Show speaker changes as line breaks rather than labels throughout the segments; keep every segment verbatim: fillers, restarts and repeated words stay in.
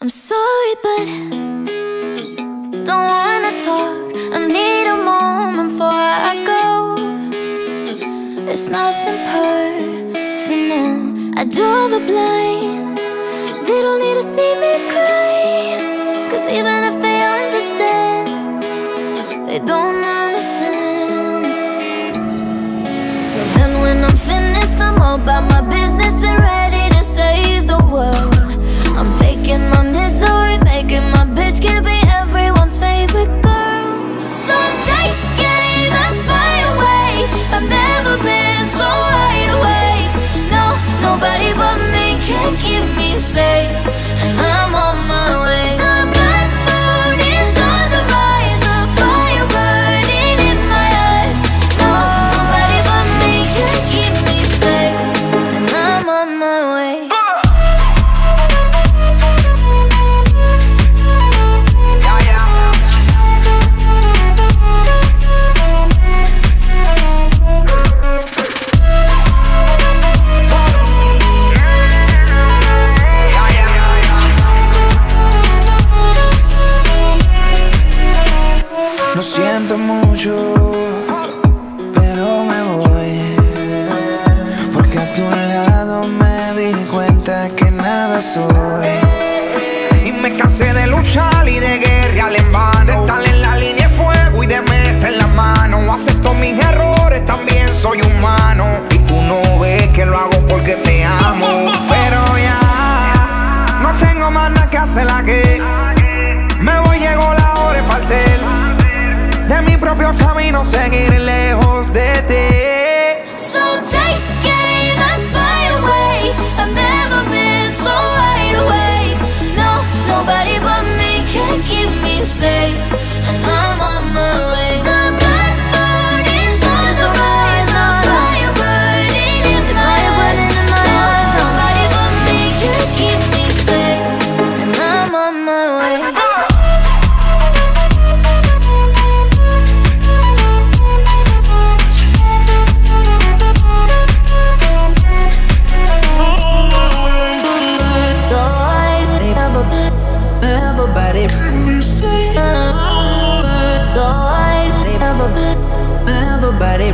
I'm sorry, but don't wanna talk. I need a moment before I go. It's nothing personal. I draw the blinds. They don't need to see me cry, 'cause even if they understand, they don't understand. So then when I'm finished, I'm all about my business and ready to save the world. I'm taking my misery, making my bitch can be everyone's favorite girl. So take aim and fly away. I've never been so wide awake. No, nobody but me can keep me safe, and I'm on my way. The bad mood is on the rise, a fire burning in my eyes. No, nobody but me can keep me safe, and I'm on my way.
Lo siento mucho, pero me voy, porque a tu lado me di cuenta que nada soy. Y me cansé de luchar y de guerrear en vano, de estar en la línea de fuego y de meter la mano. Acepto mis errores, también soy humano, y tú no ves que lo hago porque te amo. Pero ya no tengo más nada que hacer aquí. Me voy, llegó la hora de partir de mi propio camino, seguir lejos de ti.
So take aim and fly away. I've never been so wide awake. No, nobody but me can keep me safe, and I'm on my way. The bad mood is on the rise, a fire burning in my eyes. No, nobody but me can keep me safe, and I'm on my way.
Everybody, everybody,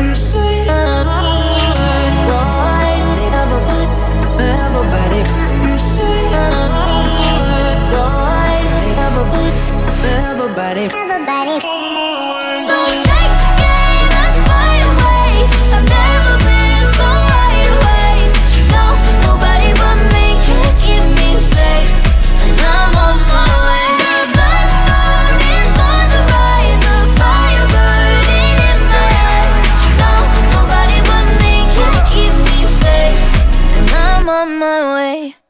everybody, everybody.
So take aim and fly away. I've never been so wide awake. No, nobody but me can keep me safe, and I'm on my way. The bad mood is on the rise, a fire burning in my eyes. No, nobody but me can keep me safe, and I'm on my way.